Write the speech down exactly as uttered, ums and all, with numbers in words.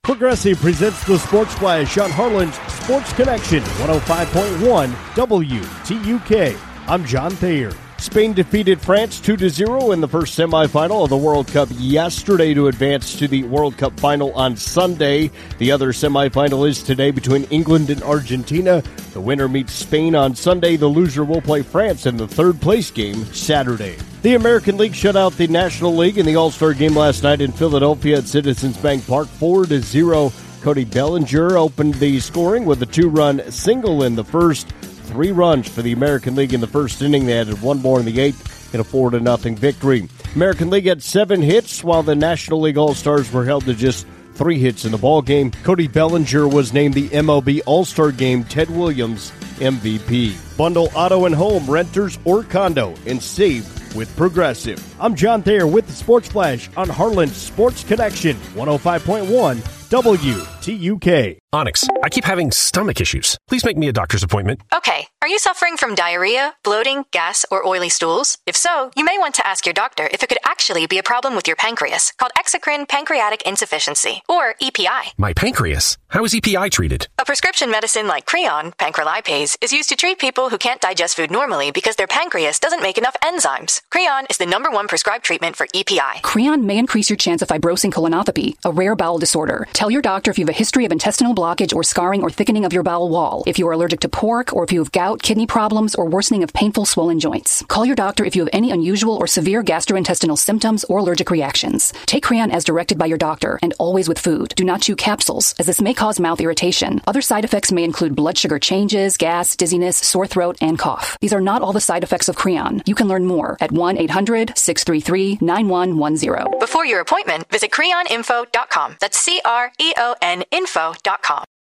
Progressive presents the Sports Flash on Harlan's Sports Connection, one oh five point one W T U K. I'm John Thayer. Spain defeated France two to zero in the first semifinal of the World Cup yesterday to advance to the World Cup final on Sunday. The other semifinal is today between England and Argentina. The winner meets Spain on Sunday. The loser will play France in the third-place game Saturday. The American League shut out the National League in the All-Star game last night in Philadelphia at Citizens Bank Park, four to zero. Cody Bellinger opened the scoring with a two-run single in the first. Three runs for the American League in the first inning. They added one more in the eighth in a four to nothing victory. American League had seven hits, while the National League All-Stars were held to just three hits in the ballgame. Cody Bellinger was named the M L B All-Star Game Ted Williams M V P. Bundle auto and home, renters or condo, and save with Progressive. I'm John Thayer with the Sports Flash on Harlan's Sports Connection, one oh five point one W T U K. Onyx, I keep having stomach issues. Please make me a doctor's appointment. Okay, are you suffering from diarrhea, bloating, gas, or oily stools? If so, you may want to ask your doctor if it could actually be a problem with your pancreas, called exocrine pancreatic insufficiency, or E P I. My pancreas? How is E P I treated? A prescription medicine like Creon, pancrelipase, is used to treat people who can't digest food normally because their pancreas doesn't make enough enzymes. Creon is the number one prescribed treatment for E P I. Creon may increase your chance of fibrosing colonopathy, a rare bowel disorder. Tell your doctor if you have a history of intestinal blockage or scarring or thickening of your bowel wall, if you are allergic to pork, or if you have gout, kidney problems, or worsening of painful swollen joints. Call your doctor if you have any unusual or severe gastrointestinal symptoms or allergic reactions. Take Creon as directed by your doctor, and always with food. Do not chew capsules, as this may cause mouth irritation. Other side effects may include blood sugar changes, gas, dizziness, sore throat, and cough. These are not all the side effects of Creon. You can learn more at one eight hundred six three three nine one one zero. Before your appointment, visit creon info dot com. That's C R E O N info dot com.